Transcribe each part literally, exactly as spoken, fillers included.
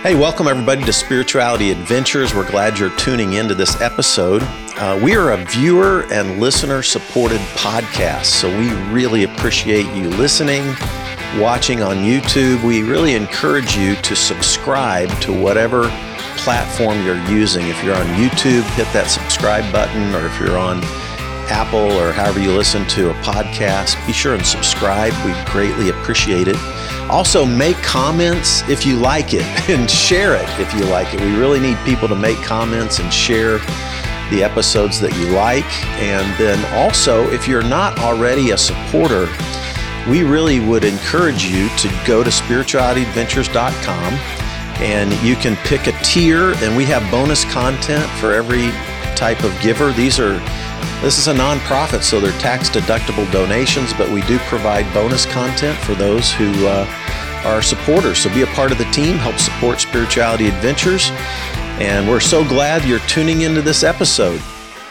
Hey, welcome everybody to Spirituality Adventures. We're glad you're tuning into this episode. Uh, we are a viewer and listener supported podcast, so we really appreciate you listening, watching on YouTube. We really encourage you to subscribe to whatever platform you're using. If you're on YouTube, hit that subscribe button, or if you're on Apple or however you listen to a podcast, be sure and subscribe. We'd greatly appreciate it. Also, make comments if you like it and share it if you like it. We really need people to make comments and share the episodes that you like. And then also, if you're not already a supporter, we really would encourage you to go to spirituality adventures dot com and you can pick a tier, and we have bonus content for every type of giver. These are This is a nonprofit, so they're tax-deductible donations, but we do provide bonus content for those who uh, are supporters. So be a part of the team, help support Spirituality Adventures, and we're so glad you're tuning into this episode.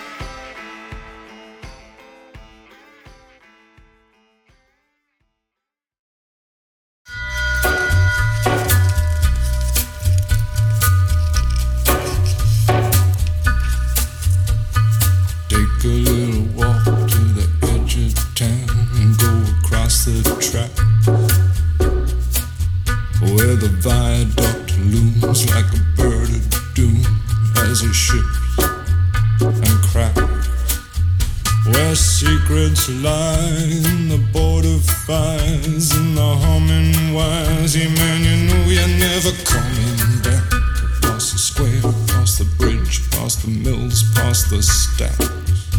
Lie in the border fires and the humming wires. Yeah, man, you know you're never coming back. Past the square, past the bridge, past the mills, past the stacks.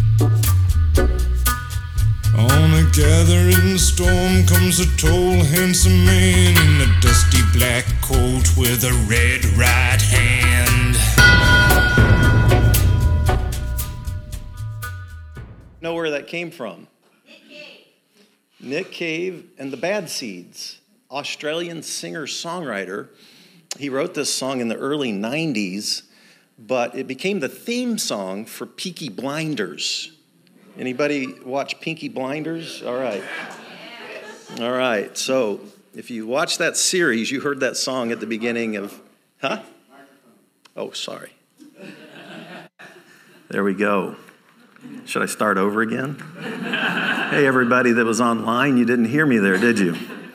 On a gathering storm comes a tall, handsome man in a dusty black coat with a red right hand. Know where that came from? Nick Cave and the Bad Seeds, Australian singer-songwriter. He wrote this song in the early nineties, but it became the theme song for Peaky Blinders. Anybody watch Peaky Blinders? All right. All right, so if you watch that series, you heard that song at the beginning of, huh? Oh, sorry. There we go. Should I start over again? Hey, everybody that was online, you didn't hear me there, did you?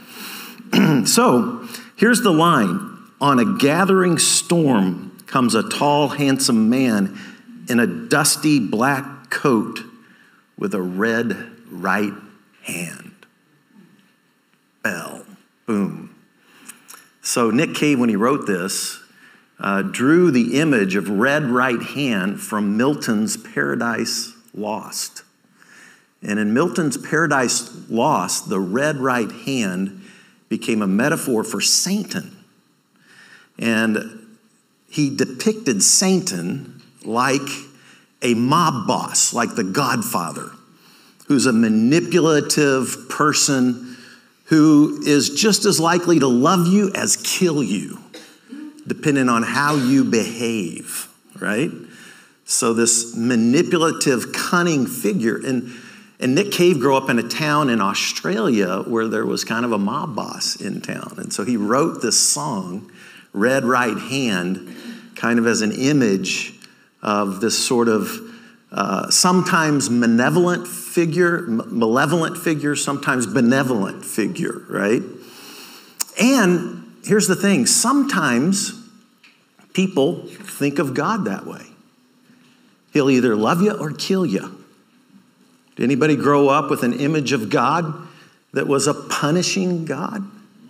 So, here's the line. On a gathering storm comes a tall, handsome man in a dusty black coat with a red right hand. Bell. Boom. So, Nick Cave, when he wrote this, uh, drew the image of red right hand from Milton's Paradise Lost. And in Milton's Paradise Lost, the red right hand became a metaphor for Satan. And he depicted Satan like a mob boss, like the Godfather, who's a manipulative person who is just as likely to love you as kill you, depending on how you behave, right? So this manipulative, cunning figure. And, and Nick Cave grew up in a town in Australia where there was kind of a mob boss in town. And so he wrote this song, Red Right Hand, kind of as an image of this sort of uh, sometimes malevolent figure, malevolent figure, sometimes benevolent figure, right? And here's the thing, sometimes people think of God that way. He'll either love you or kill you. Did anybody grow up with an image of God that was a punishing God?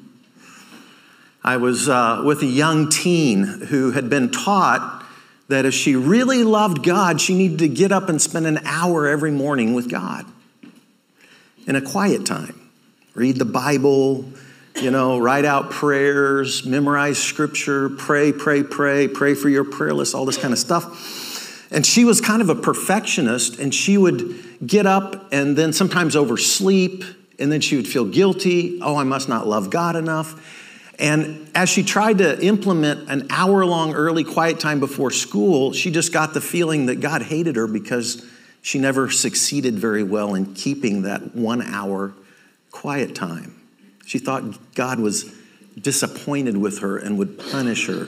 I was uh, with a young teen who had been taught that if she really loved God, she needed to get up and spend an hour every morning with God in a quiet time. Read the Bible, you know, write out prayers, memorize scripture, pray, pray, pray, pray for your prayer list, all this kind of stuff. And she was kind of a perfectionist, and she would get up and then sometimes oversleep, and then she would feel guilty. Oh, I must not love God enough. And as she tried to implement an hour-long early quiet time before school, she just got the feeling that God hated her because she never succeeded very well in keeping that one-hour quiet time. She thought God was disappointed with her and would punish her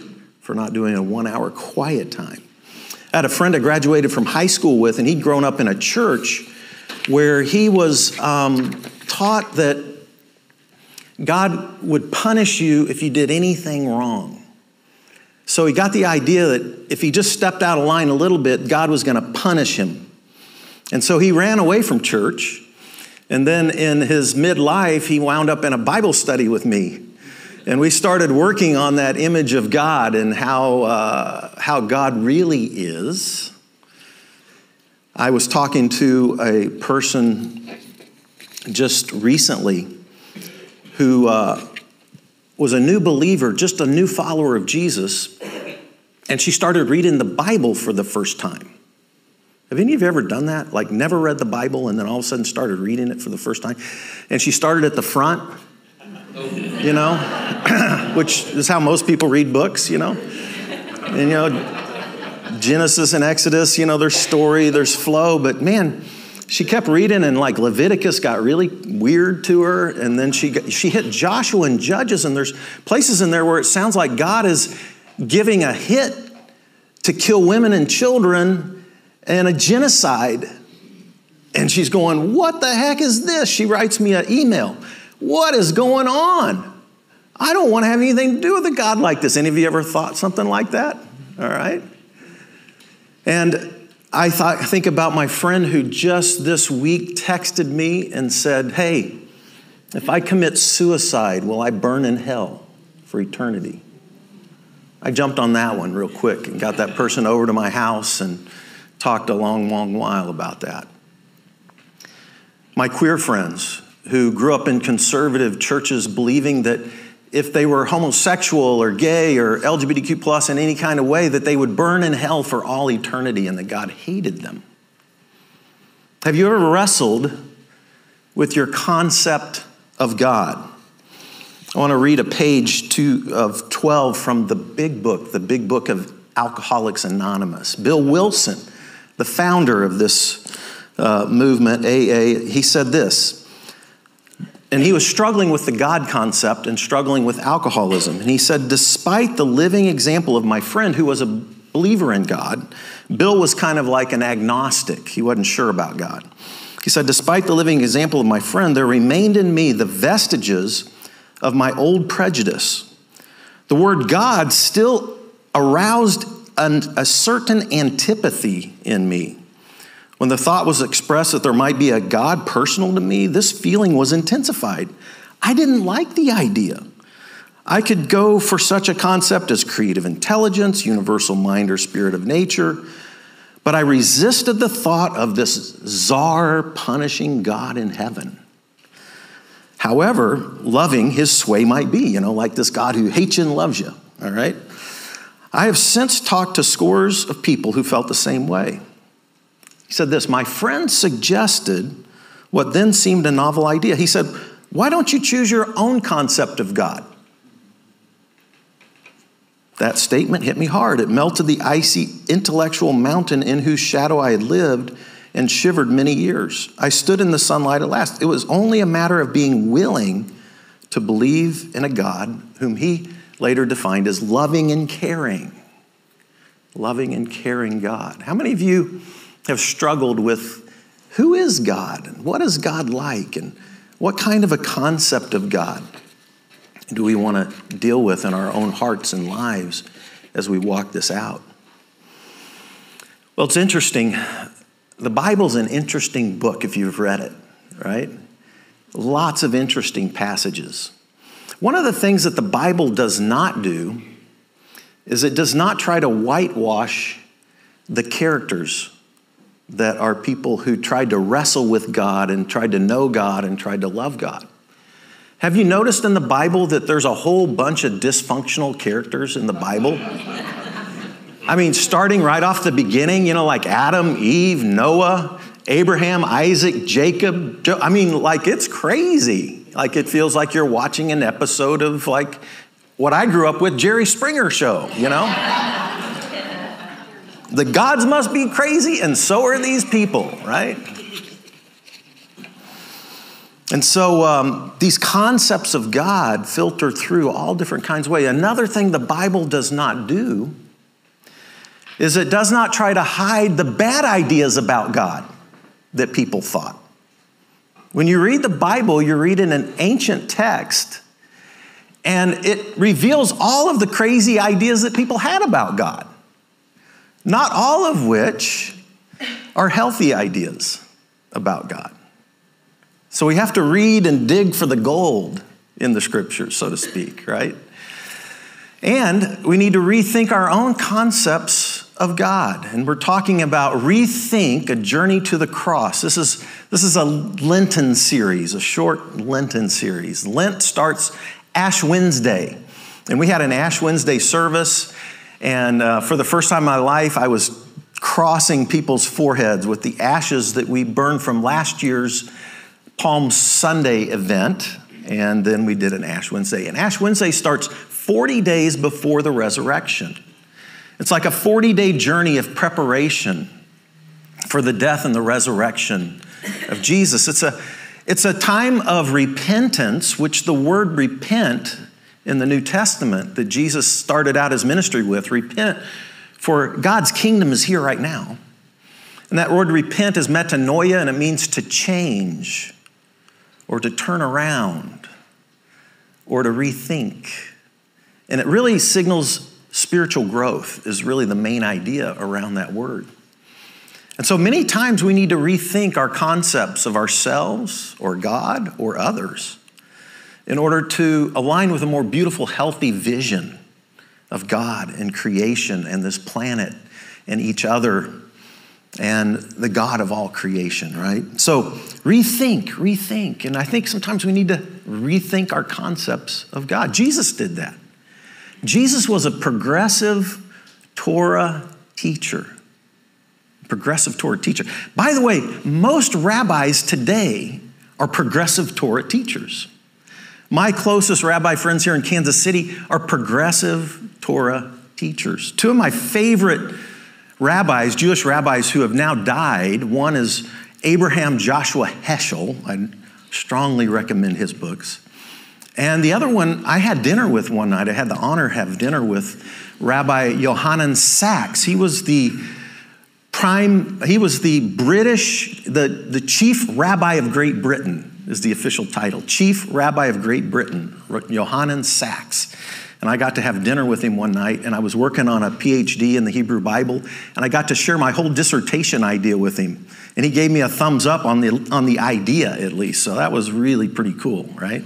for not doing a one-hour quiet time. I had a friend I graduated from high school with, and he'd grown up in a church where he was um, taught that God would punish you if you did anything wrong. So he got the idea that if he just stepped out of line a little bit, God was going to punish him. And so he ran away from church. And then in his midlife, he wound up in a Bible study with me. And we started working on that image of God and how, uh, how God really is. I was talking to a person just recently who uh, was a new believer, just a new follower of Jesus, and she started reading the Bible for the first time. Have any of you ever done that? Like never read the Bible and then all of a sudden started reading it for the first time? And she started at the front, you know, which is how most people read books, you know. And, you know, Genesis and Exodus, you know, there's story, there's flow, but man, she kept reading and like Leviticus got really weird to her. And then she got, she hit Joshua and Judges, and there's places in there where it sounds like God is giving a hit to kill women and children and a genocide. And she's going, what the heck is this? She writes me an email. What is going on? I don't want to have anything to do with a God like this. Any of you ever thought something like that? All right. And I thought, I think about my friend who just this week texted me and said, hey, if I commit suicide, will I burn in hell for eternity? I jumped on that one real quick and got that person over to my house and talked a long, long while about that. My queer friends who grew up in conservative churches believing that if they were homosexual or gay or L G B T Q plus in any kind of way, that they would burn in hell for all eternity and that God hated them. Have you ever wrestled with your concept of God? I want to read a page two of twelve from the big book, the big book of Alcoholics Anonymous. Bill Wilson, the founder of this uh, movement, A A, he said this. And he was struggling with the God concept and struggling with alcoholism. And he said, despite the living example of my friend who was a believer in God, Bill was kind of like an agnostic. He wasn't sure about God. He said, despite the living example of my friend, there remained in me the vestiges of my old prejudice. The word God still aroused an, a certain antipathy in me. When the thought was expressed that there might be a God personal to me, this feeling was intensified. I didn't like the idea. I could go for such a concept as creative intelligence, universal mind or spirit of nature, but I resisted the thought of this czar punishing God in heaven. However, loving his sway might be, you know, like this God who hates you and loves you, all right? I have since talked to scores of people who felt the same way. He said this, my friend suggested what then seemed a novel idea. He said, why don't you choose your own concept of God? That statement hit me hard. It melted the icy intellectual mountain in whose shadow I had lived and shivered many years. I stood in the sunlight at last. It was only a matter of being willing to believe in a God whom he later defined as loving and caring. Loving and caring God. How many of you have struggled with who is God and what is God like and what kind of a concept of God do we want to deal with in our own hearts and lives as we walk this out? Well, it's interesting. The Bible's an interesting book if you've read it, right? Lots of interesting passages. One of the things that the Bible does not do is it does not try to whitewash the characters that are people who tried to wrestle with God and tried to know God and tried to love God. Have you noticed in the Bible that there's a whole bunch of dysfunctional characters in the Bible? I mean, starting right off the beginning, you know, like Adam, Eve, Noah, Abraham, Isaac, Jacob. Jo- I mean, like it's crazy. Like it feels like you're watching an episode of like what I grew up with, Jerry Springer show, you know? The gods must be crazy, and so are these people, right? And so um, these concepts of God filter through all different kinds of ways. Another thing the Bible does not do is it does not try to hide the bad ideas about God that people thought. When you read the Bible, you're reading an ancient text, and it reveals all of the crazy ideas that people had about God, not all of which are healthy ideas about God. So we have to read and dig for the gold in the scriptures, so to speak, right? And we need to rethink our own concepts of God. And we're talking about Rethink, a Journey to the Cross. This is, this is a Lenten series, a short Lenten series. Lent starts Ash Wednesday. And we had an Ash Wednesday service. And uh, for the first time in my life, I was crossing people's foreheads with the ashes that we burned from last year's Palm Sunday event, and then we did an Ash Wednesday. And Ash Wednesday starts forty days before the resurrection. It's like a forty-day journey of preparation for the death and the resurrection of Jesus. It's a, it's a time of repentance, which the word repent in the New Testament that Jesus started out his ministry with, repent, for God's kingdom is here right now. And that word repent is metanoia, and it means to change, or to turn around, or to rethink. And it really signals spiritual growth is really the main idea around that word. And so many times we need to rethink our concepts of ourselves or God or others in order to align with a more beautiful, healthy vision of God and creation and this planet and each other and the God of all creation, right? So rethink, rethink. And I think sometimes we need to rethink our concepts of God. Jesus did that. Jesus was a progressive Torah teacher. Progressive Torah teacher. By the way, most rabbis today are progressive Torah teachers. My closest rabbi friends here in Kansas City are progressive Torah teachers. Two of my favorite rabbis, Jewish rabbis who have now died. One is Abraham Joshua Heschel. I strongly recommend his books. And the other one, I had dinner with one night. I had the honor to have dinner with Rabbi Yohanan Sachs. He was the prime, he was the British, the, the chief rabbi of Great Britain is the official title. Chief Rabbi of Great Britain, Yohanan Sachs. And I got to have dinner with him one night, and I was working on a P H D in the Hebrew Bible, and I got to share my whole dissertation idea with him. And he gave me a thumbs up on the, on the idea, at least. So that was really pretty cool, right?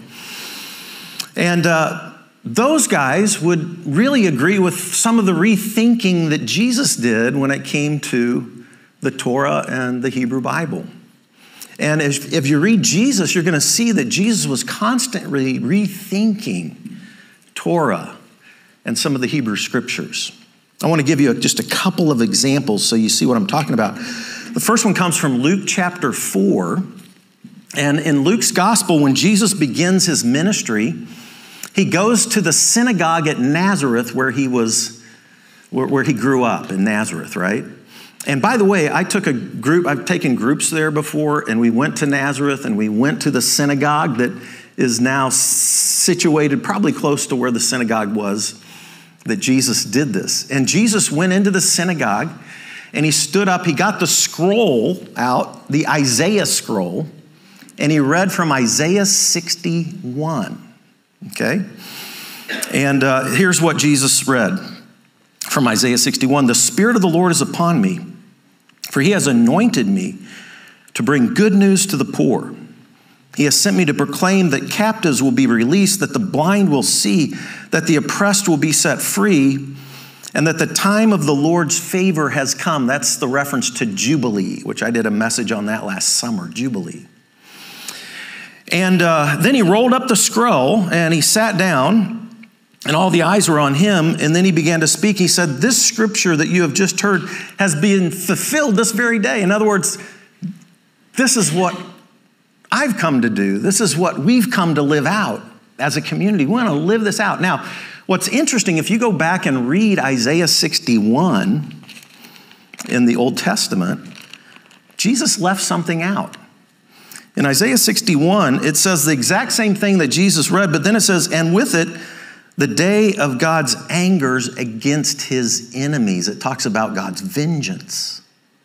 And uh, those guys would really agree with some of the rethinking that Jesus did when it came to the Torah and the Hebrew Bible. And if, if you read Jesus, you're going to see that Jesus was constantly rethinking Torah and some of the Hebrew scriptures. I want to give you just a couple of examples so you see what I'm talking about. The first one comes from Luke chapter four. And in Luke's gospel, when Jesus begins his ministry, he goes to the synagogue at Nazareth where he was, where, where he grew up in Nazareth, right? And by the way, I took a group, I've taken groups there before, and we went to Nazareth and we went to the synagogue that is now situated probably close to where the synagogue was that Jesus did this. And Jesus went into the synagogue and he stood up, he got the scroll out, the Isaiah scroll, and he read from Isaiah sixty-one. Okay? And uh, here's what Jesus read from Isaiah sixty-one. The Spirit of the Lord is upon me, for he has anointed me to bring good news to the poor. He has sent me to proclaim that captives will be released, that the blind will see, that the oppressed will be set free, and that the time of the Lord's favor has come. That's the reference to Jubilee, which I did a message on that last summer, Jubilee. And uh, then he rolled up the scroll and he sat down, and all the eyes were on him. And then he began to speak. He said, this scripture that you have just heard has been fulfilled this very day. In other words, this is what I've come to do. This is what we've come to live out as a community. We want to live this out. Now, what's interesting, if you go back and read Isaiah sixty-one in the Old Testament, Jesus left something out. In Isaiah sixty-one, it says the exact same thing that Jesus read, but then it says, and with it, the day of God's angers against his enemies. It talks about God's vengeance.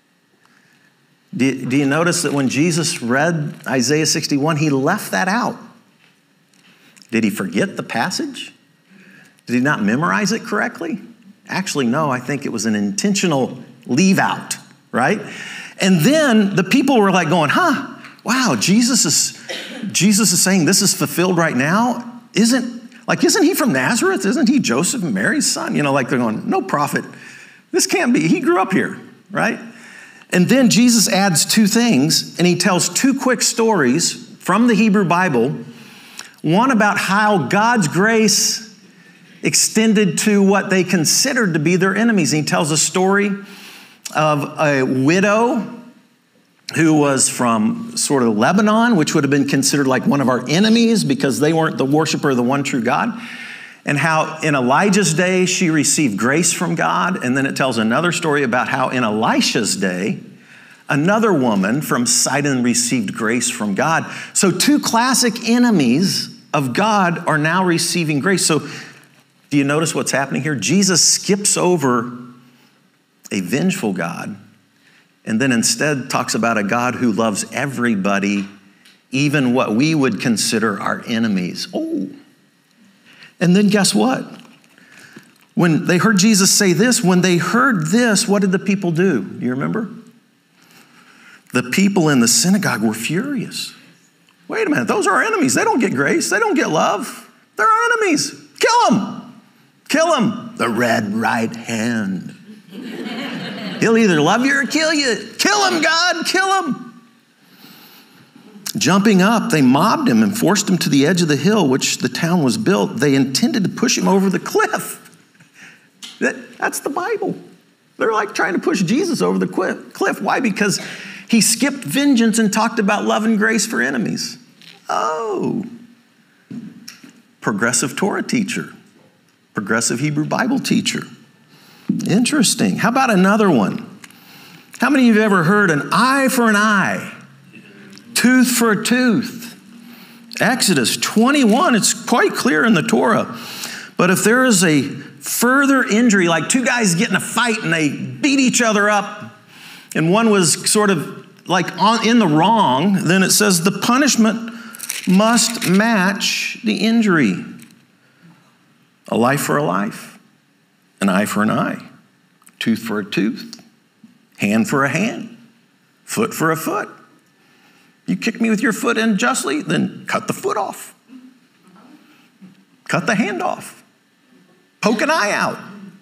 Do, do you notice that when Jesus read Isaiah sixty-one, he left that out? Did he forget the passage? Did he not memorize it correctly? Actually, no, I think it was an intentional leave out, right? And then the people were like going, huh, wow, Jesus is, Jesus is saying this is fulfilled right now? Isn't, like, isn't he from Nazareth? Isn't he Joseph and Mary's son? You know, like they're going, no prophet. This can't be. He grew up here, right? And then Jesus adds two things, and he tells two quick stories from the Hebrew Bible. One about how God's grace extended to what they considered to be their enemies. And he tells a story of a widow who was from sort of Lebanon, which would have been considered like one of our enemies because they weren't the worshiper of the one true God. And how in Elijah's day, she received grace from God. And then it tells another story about how in Elisha's day, another woman from Sidon received grace from God. So two classic enemies of God are now receiving grace. So do you notice what's happening here? Jesus skips over a vengeful God and then instead talks about a God who loves everybody, even what we would consider our enemies. Oh. And then guess what? When they heard Jesus say this, when they heard this, what did the people do? Do you remember? The people in the synagogue were furious. Wait a minute, those are our enemies. They don't get grace. They don't get love. They're our enemies. Kill them. Kill them. The red right hand. He'll either love you or kill you. Kill him, God, kill him. Jumping up, they mobbed him and forced him to the edge of the hill which the town was built. They intended to push him over the cliff. That, that's the Bible. They're like trying to push Jesus over the cliff. Why? Because he skipped vengeance and talked about love and grace for enemies. Oh. Progressive Torah teacher. Progressive Hebrew Bible teacher. Interesting. How about another one? How many of you have ever heard an eye for an eye, tooth for a tooth? Exodus twenty-one, it's quite clear in the Torah. But if there is a further injury, like two guys get in a fight and they beat each other up, and one was sort of like on, in the wrong, then it says the punishment must match the injury. A life for a life. An eye for an eye, tooth for a tooth, hand for a hand, foot for a foot. You kick me with your foot unjustly, then cut the foot off. Cut the hand off. Poke an eye out.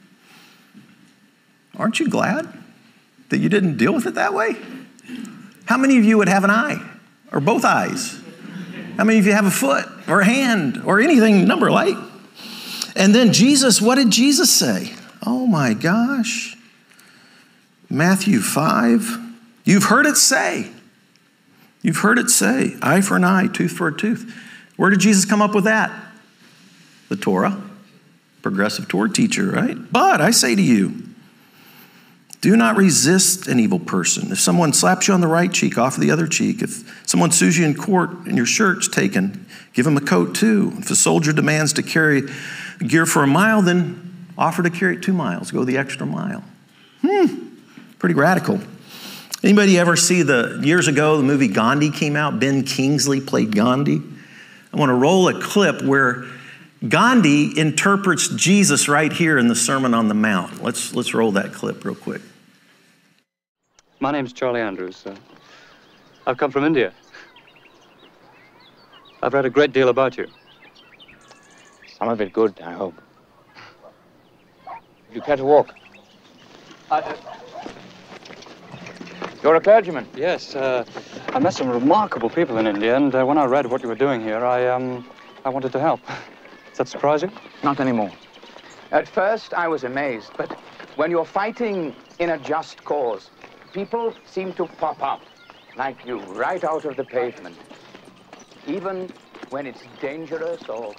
Aren't you glad that you didn't deal with it that way? How many of you would have an eye or both eyes? How many of you have a foot or a hand or anything number like? And then Jesus, what did Jesus say? Oh my gosh. Matthew five. You've heard it say. You've heard it say. Eye for an eye, tooth for a tooth. Where did Jesus come up with that? The Torah. Progressive Torah teacher, right? But I say to you, do not resist an evil person. If someone slaps you on the right cheek, offer the other cheek. If someone sues you in court and your shirt's taken, give him a coat too. If a soldier demands to carry gear for a mile, then offer to carry it two miles. Go the extra mile. Hmm, pretty radical. Anybody ever see the, years ago, the movie Gandhi came out? Ben Kingsley played Gandhi. I want to roll a clip where Gandhi interprets Jesus right here in the Sermon on the Mount. Let's, let's roll that clip real quick. My name's Charlie Andrews. Uh, I've come from India. I've read a great deal about you. Some of it good, I hope. You care to walk? I, uh, You're a clergyman? yes, uh, I met some remarkable people in India, and uh, when I read what you were doing here, I, um, I wanted to help. Does that surprise you? Not anymore. At first, I was amazed, but when you're fighting in a just cause, people seem to pop up, like you, right out of the pavement. Even when it's dangerous or...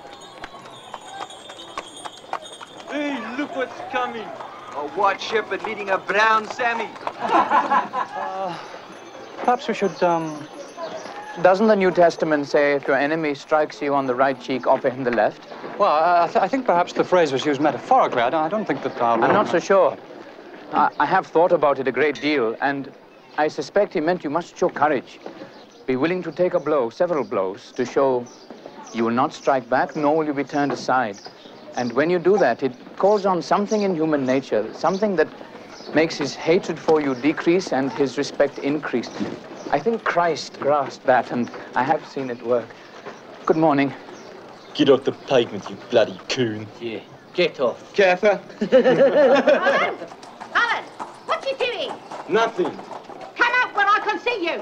Hey, look what's coming. A white shepherd leading a brown Sammy. uh, perhaps we should, um, Doesn't the New Testament say if your enemy strikes you on the right cheek, offer him the left? Well, I, th I think perhaps the phrase was used metaphorically. I don't, I don't think that our Lord... I'm not so sure. I, I have thought about it a great deal, and I suspect he meant you must show courage. Be willing to take a blow, several blows, to show you will not strike back, nor will you be turned aside. And when you do that, it calls on something in human nature, something that makes his hatred for you decrease and his respect increase. I think Christ grasped that, and I have seen it work. Good morning. Get off the pavement, you bloody coon. Yeah, get off. Gaffer? Alan! Alan! What you doing? Nothing. Come out where I can see you!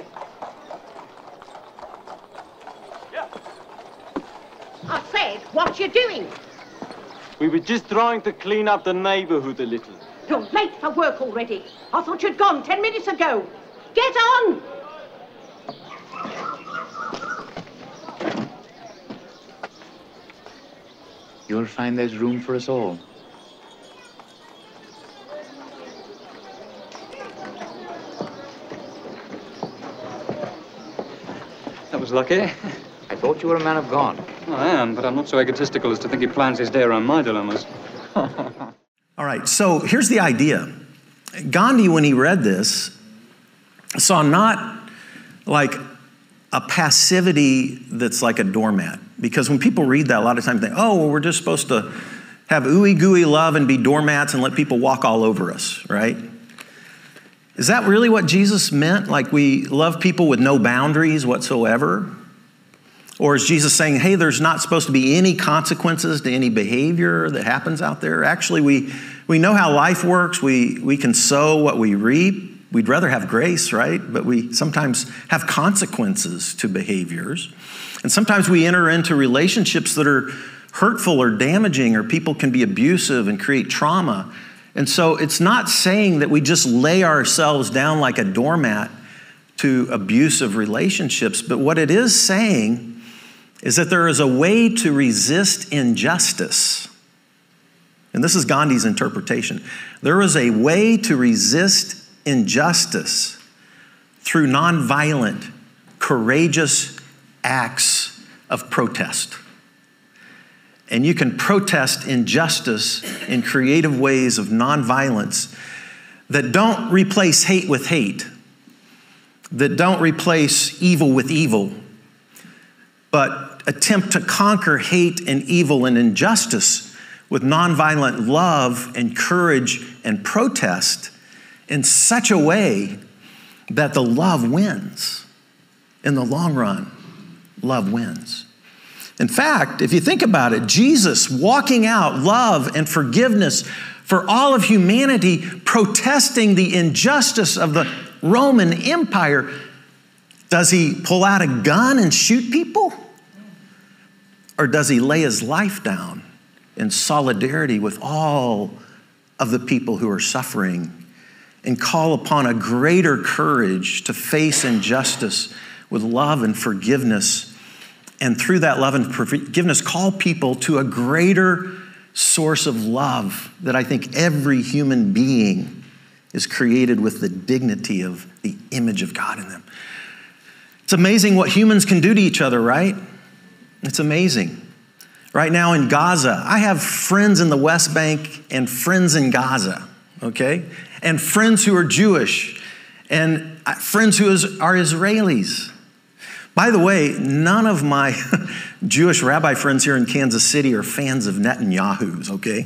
Yeah. I said, what you doing? We were just trying to clean up the neighborhood a little. You're late for work already. I thought you'd gone ten minutes ago. Get on! You'll find there's room for us all. That was lucky. I thought you were a man of God. I am, but I'm not so egotistical as to think he plans his day around my dilemmas. All right, so here's the idea. Gandhi, when he read this, saw not like a passivity that's like a doormat. Because when people read that, a lot of times they think, oh, well, we're just supposed to have ooey gooey love and be doormats and let people walk all over us, right? Is that really what Jesus meant? Like we love people with no boundaries whatsoever? Or is Jesus saying, hey, there's not supposed to be any consequences to any behavior that happens out there? Actually, we, we know how life works. We, we can sow what we reap. We'd rather have grace, right? But we sometimes have consequences to behaviors. And sometimes we enter into relationships that are hurtful or damaging, or people can be abusive and create trauma. And so it's not saying that we just lay ourselves down like a doormat to abusive relationships, but what it is saying is that there is a way to resist injustice. And this is Gandhi's interpretation. There is a way to resist injustice through nonviolent, courageous acts of protest. And you can protest injustice in creative ways of nonviolence that don't replace hate with hate, that don't replace evil with evil, but attempt to conquer hate and evil and injustice with nonviolent love and courage and protest in such a way that the love wins. In the long run, love wins. In fact, if you think about it, Jesus walking out love and forgiveness for all of humanity, protesting the injustice of the Roman Empire, does he pull out a gun and shoot people? Or does he lay his life down in solidarity with all of the people who are suffering and call upon a greater courage to face injustice with love and forgiveness, and through that love and forgiveness call people to a greater source of love that I think every human being is created with the dignity of the image of God in them. It's amazing what humans can do to each other, right? It's amazing. Right now in Gaza, I have friends in the West Bank and friends in Gaza, okay? And friends who are Jewish and friends who are Israelis. By the way, none of my Jewish rabbi friends here in Kansas City are fans of Netanyahu's, okay?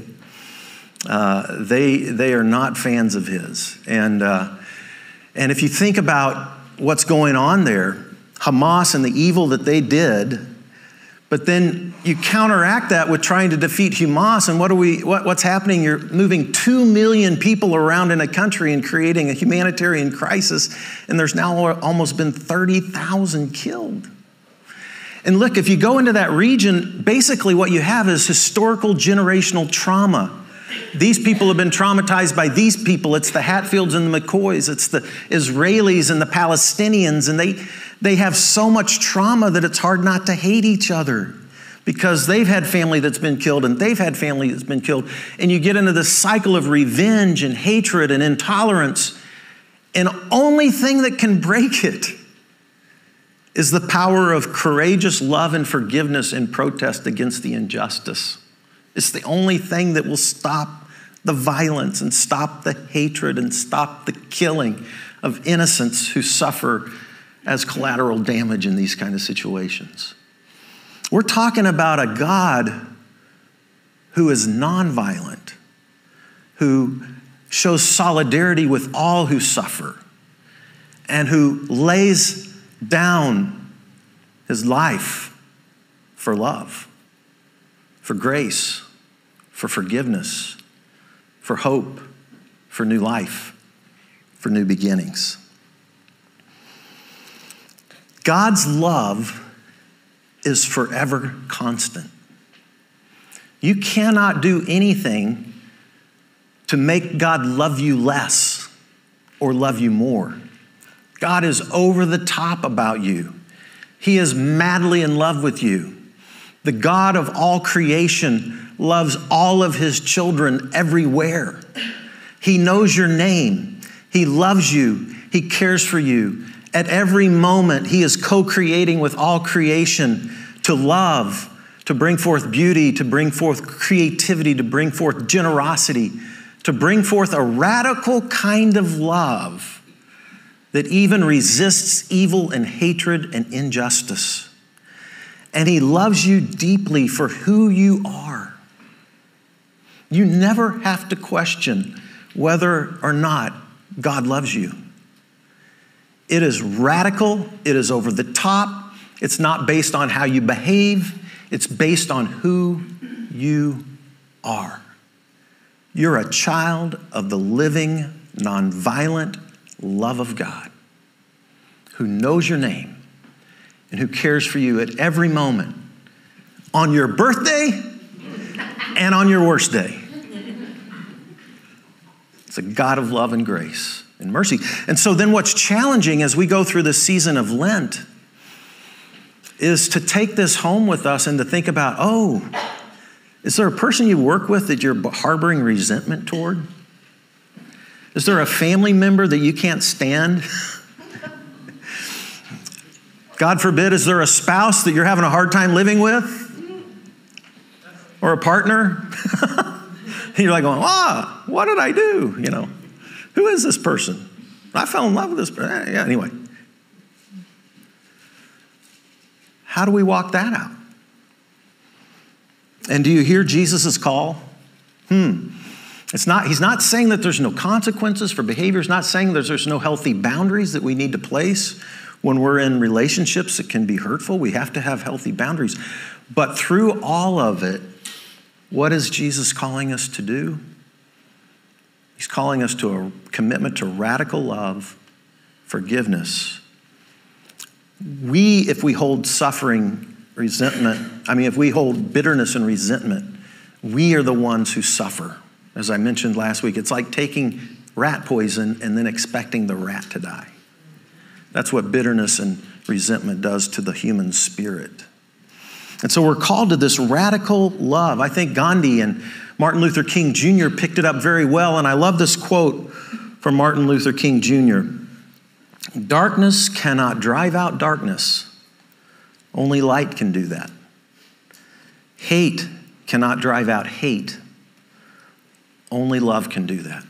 Uh, they, they are not fans of his. And, uh, and if you think about what's going on there, Hamas and the evil that they did, but then you counteract that with trying to defeat Hamas, and what are we? What, what's happening? You're moving two million people around in a country and creating a humanitarian crisis, and there's now almost been thirty thousand killed. And look, if you go into that region, basically what you have is historical generational trauma. These people have been traumatized by these people. It's the Hatfields and the McCoys. It's the Israelis and the Palestinians, and they They have so much trauma that it's hard not to hate each other because they've had family that's been killed and they've had family that's been killed. And you get into this cycle of revenge and hatred and intolerance. And the only thing that can break it is the power of courageous love and forgiveness in protest against the injustice. It's the only thing that will stop the violence and stop the hatred and stop the killing of innocents who suffer as collateral damage in these kind of situations. We're talking about a God who is nonviolent, who shows solidarity with all who suffer, and who lays down his life for love, for grace, for forgiveness, for hope, for new life, for new beginnings. God's love is forever constant. You cannot do anything to make God love you less or love you more. God is over the top about you. He is madly in love with you. The God of all creation loves all of his children everywhere. He knows your name. He loves you. He cares for you. At every moment, he is co-creating with all creation to love, to bring forth beauty, to bring forth creativity, to bring forth generosity, to bring forth a radical kind of love that even resists evil and hatred and injustice. And he loves you deeply for who you are. You never have to question whether or not God loves you. It is radical. It is over the top. It's not based on how you behave. It's based on who you are. You're a child of the living, nonviolent love of God who knows your name and who cares for you at every moment, on your birthday and on your worst day. It's a God of love and grace and mercy. And so then what's challenging as we go through this season of Lent is to take this home with us and to think about, oh, is there a person you work with that you're harboring resentment toward? Is there a family member that you can't stand? God forbid, is there a spouse that you're having a hard time living with? Or a partner? And you're like going, ah, what did I do? You know, who is this person? I fell in love with this person. Yeah, anyway. How do we walk that out? And do you hear Jesus' call? Hmm. It's not, he's not saying that there's no consequences for behavior. He's not saying that there's no healthy boundaries that we need to place when we're in relationships that can be hurtful. We have to have healthy boundaries. But through all of it, what is Jesus calling us to do? He's calling us to a commitment to radical love, forgiveness. We, if we hold suffering, resentment, I mean, if we hold bitterness and resentment, we are the ones who suffer. As I mentioned last week, it's like taking rat poison and then expecting the rat to die. That's what bitterness and resentment does to the human spirit. And so we're called to this radical love. I think Gandhi and Martin Luther King Junior picked it up very well, and I love this quote from Martin Luther King Junior Darkness cannot drive out darkness. Only light can do that. Hate cannot drive out hate. Only love can do that.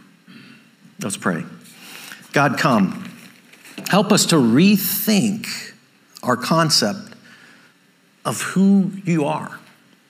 Let's pray. God, come. Help us to rethink our concept of who you are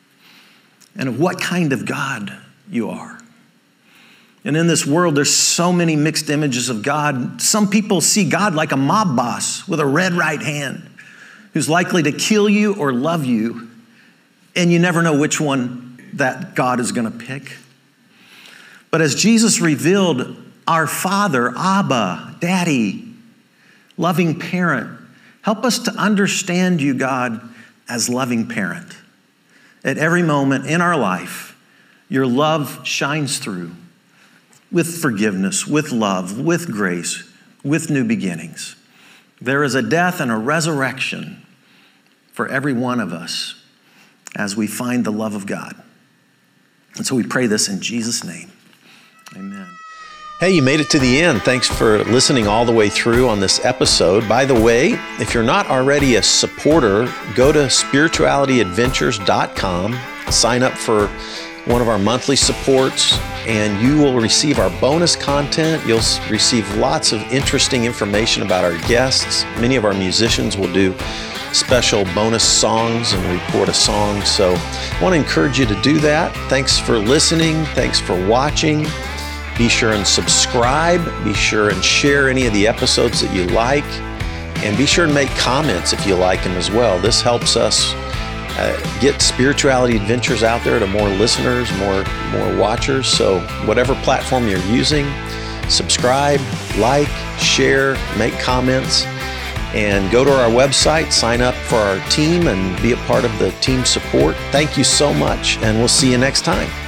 and of what kind of God you are. And in this world, there's so many mixed images of God. Some people see God like a mob boss with a red right hand who's likely to kill you or love you, and you never know which one that God is going to pick. But as Jesus revealed, our Father, Abba, Daddy, loving parent, help us to understand you, God, as loving parent. At every moment in our life, your love shines through with forgiveness, with love, with grace, with new beginnings. There is a death and a resurrection for every one of us as we find the love of God. And so we pray this in Jesus' name. Amen. Hey, you made it to the end. Thanks for listening all the way through on this episode. By the way, if you're not already a supporter, go to spirituality adventures dot com, sign up for one of our monthly supports, and you will receive our bonus content. You'll receive lots of interesting information about our guests. Many of our musicians will do special bonus songs and record a song. So I want to encourage you to do that. Thanks for listening. Thanks for watching. Be sure and subscribe. Be sure and share any of the episodes that you like. And be sure and make comments if you like them as well. This helps us uh, get Spirituality Adventures out there to more listeners, more, more watchers. So whatever platform you're using, subscribe, like, share, make comments, and go to our website, sign up for our team, and be a part of the team support. Thank you so much, and we'll see you next time.